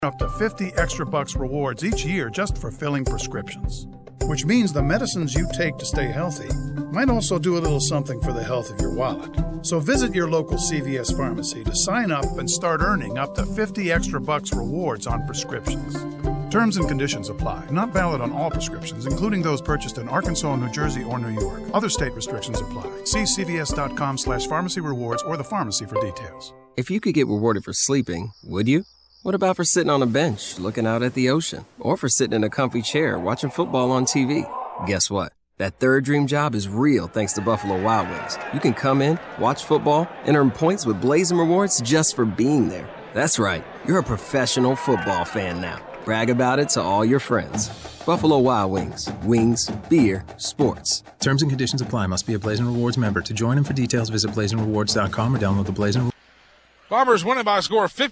up to 50 extra bucks rewards each year just for filling prescriptions. Which means the medicines you take to stay healthy might also do a little something for the health of your wallet. So visit your local CVS pharmacy to sign up and start earning up to 50 extra bucks rewards on prescriptions. Terms and conditions apply. Not valid on all prescriptions, including those purchased in Arkansas, New Jersey, or New York. Other state restrictions apply. See cvs.com/pharmacy rewards or the pharmacy for details. If you could get rewarded for sleeping, would you? What about for sitting on a bench, looking out at the ocean? Or for sitting in a comfy chair, watching football on TV? Guess what? That third dream job is real thanks to Buffalo Wild Wings. You can come in, watch football, and earn points with Blazing Rewards just for being there. That's right. You're a professional football fan now. Brag about it to all your friends. Buffalo Wild Wings. Wings, beer, sports. Terms and conditions apply. Must be a Blazing Rewards member. To join and for details, visit blazingrewards.com or download the Blazing Rewards. Bombers winning by a score of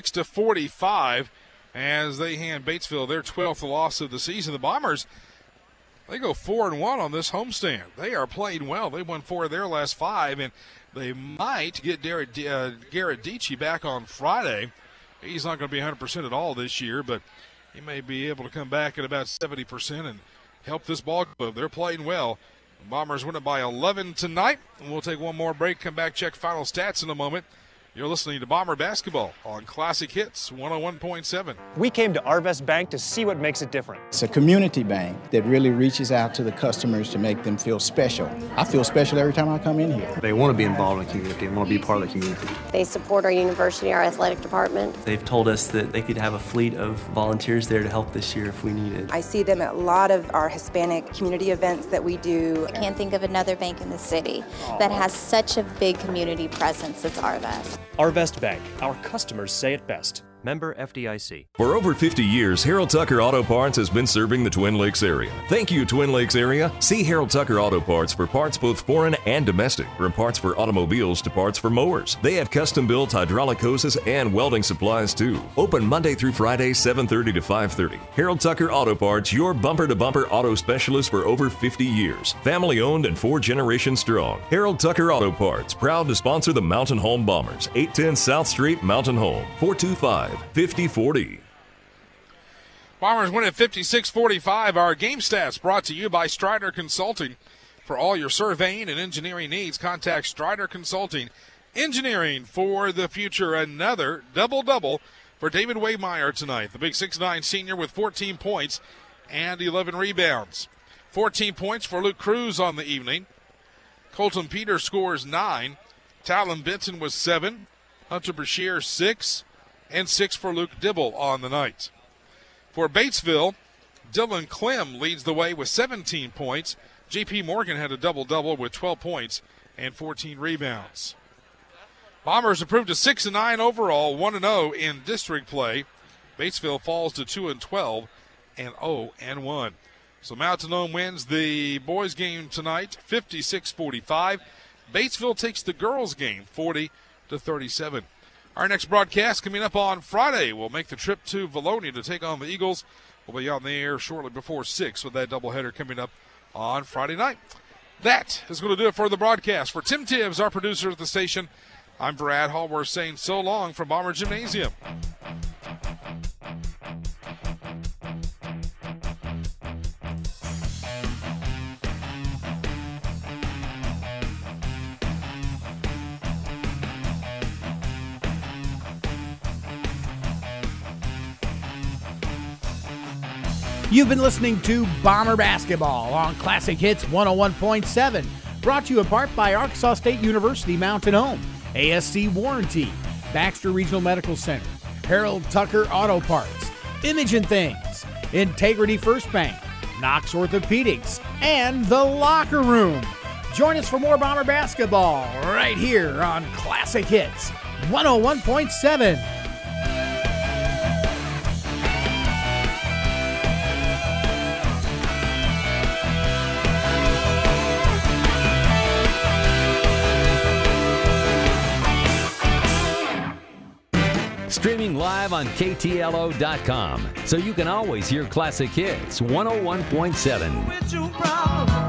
56-45 as they hand Batesville their 12th loss of the season. The Bombers, they go 4-1 on this homestand. They are playing well. They won 4 of their last 5, and they might get Garrett Dietschy back on Friday. He's not going to be 100% at all this year, but he may be able to come back at about 70% and help this ball club. They're playing well. The Bombers win it by 11 tonight. And we'll take one more break, come back, check final stats in a moment. You're listening to Bomber Basketball on Classic Hits 101.7. We came to Arvest Bank to see what makes it different. It's a community bank that really reaches out to the customers to make them feel special. I feel special every time I come in here. They want to be involved in the community and want to be part of the community. They support our university, our athletic department. They've told us that they could have a fleet of volunteers there to help this year if we needed. I see them at a lot of our Hispanic community events that we do. I can't think of another bank in the city that has such a big community presence as Arvest. Arvest Bank. Our customers say it best. Member FDIC. For over 50 years, Harold Tucker Auto Parts has been serving the Twin Lakes area. Thank you, Twin Lakes area. See Harold Tucker Auto Parts for parts both foreign and domestic, from parts for automobiles to parts for mowers. They have custom-built hydraulic hoses and welding supplies, too. Open Monday through Friday, 7:30 to 5:30. Harold Tucker Auto Parts, your bumper-to-bumper auto specialist for over 50 years. Family-owned and 4 generations strong. Harold Tucker Auto Parts, proud to sponsor the Mountain Home Bombers. 810 South Street, Mountain Home. 425-5040. Bombers win at 56-45. Our game stats brought to you by Strider Consulting. For all your surveying and engineering needs, contact Strider Consulting. Engineering for the future. Another double-double for David Waymeyer tonight. The big 6'9 senior with 14 points and 11 rebounds. 14 points for Luke Cruz on the evening. Colton Peters scores 9. Talon Benton was 7. Hunter Brashear 6. And 6 for Luke Dibble on the night. For Batesville, Dylan Clem leads the way with 17 points. J.P. Morgan had a double-double with 12 points and 14 rebounds. Bombers improved to 6-9 overall, 1-0 in district play. Batesville falls to 2-12 and 0-1. So Mountain Home wins the boys' game tonight, 56-45. Batesville takes the girls' game, 40-37. Our next broadcast coming up on Friday. We'll make the trip to Valonia to take on the Eagles. We'll be on the air shortly before 6 with that doubleheader coming up on Friday night. That is going to do it for the broadcast. For Tim Tibbs, our producer at the station, I'm Brad Hallworth saying so long from Bomber Gymnasium. You've been listening to Bomber Basketball on Classic Hits 101.7, brought to you in part by Arkansas State University Mountain Home, ASC Warranty, Baxter Regional Medical Center, Harold Tucker Auto Parts, Imaging Things, Integrity First Bank, Knox Orthopedics, and The Locker Room. Join us for more Bomber Basketball right here on Classic Hits 101.7. Streaming live on KTLO.com, so you can always hear Classic Hits 101.7.